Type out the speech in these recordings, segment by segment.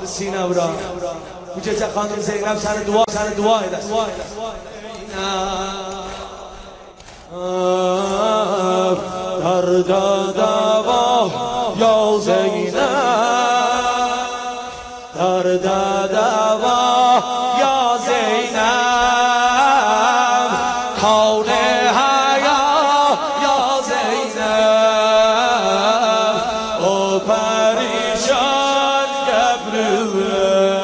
سینم را کوچه خانم زینب سر دعا دست درد دوا یا زینب درد دوا یا زینب کون حیا یا زینب او پریشان گبروه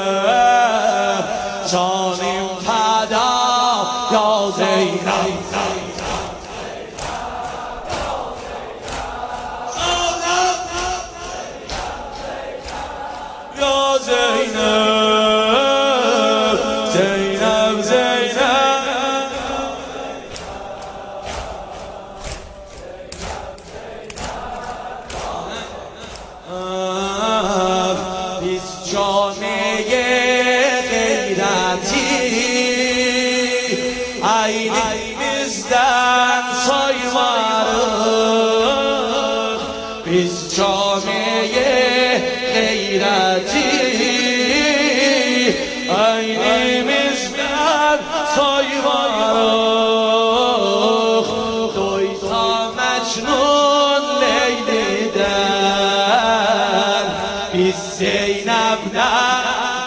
جانیم فدا یا زینب یا زینب زینب زینب بیست جامعه غیرتی aynimizden soymarız biz camiye gayreti aynimizden soymarız doysa Mecnun Leyli'den biz Zeynep'den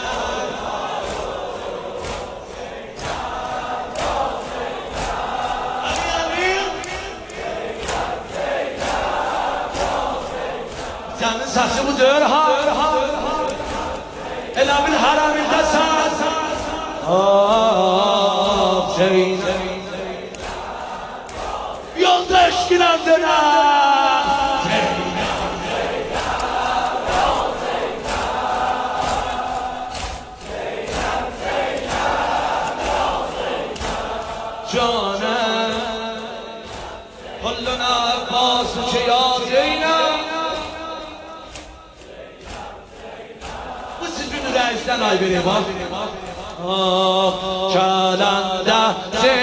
Canın saçı budur ha Elabil haraminde saz Ah Zeynep Yolda eşkiler döner Canım Kulluna Abbas'ı ki ya Zeynep Bu sizin reisten ay vereyim ha Kalanda Zeynep